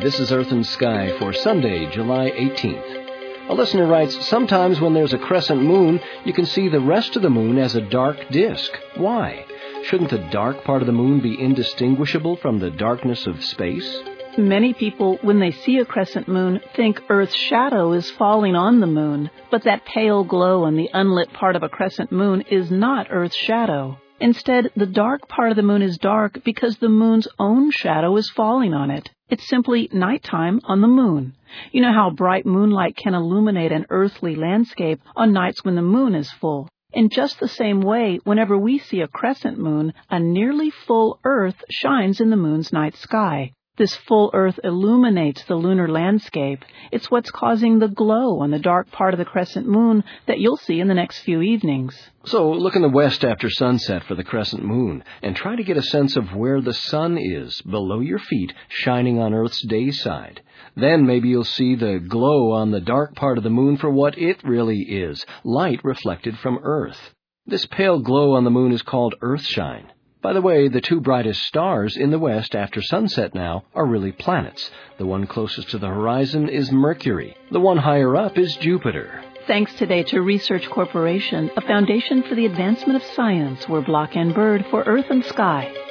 This is Earth and Sky for Sunday, July 18th. A listener writes, sometimes when there's a crescent moon, you can see the rest of the moon as a dark disk. Why? Shouldn't the dark part of the moon be indistinguishable from the darkness of space? Many people, when they see a crescent moon, think Earth's shadow is falling on the moon, but that pale glow on the unlit part of a crescent moon is not Earth's shadow. Instead, the dark part of the moon is dark because the moon's own shadow is falling on it. It's simply nighttime on the moon. You know how bright moonlight can illuminate an earthly landscape on nights when the moon is full. In just the same way, whenever we see a crescent moon, a nearly full Earth shines in the moon's night sky. This full Earth illuminates the lunar landscape. It's what's causing the glow on the dark part of the crescent moon that you'll see in the next few evenings. So look in the west after sunset for the crescent moon and try to get a sense of where the sun is below your feet, shining on Earth's day side. Then maybe you'll see the glow on the dark part of the moon for what it really is, light reflected from Earth. This pale glow on the moon is called Earthshine. By the way, the two brightest stars in the west after sunset now are really planets. The one closest to the horizon is Mercury. The one higher up is Jupiter. Thanks today to Research Corporation, a foundation for the advancement of science. We're Block and Bird for Earth and Sky.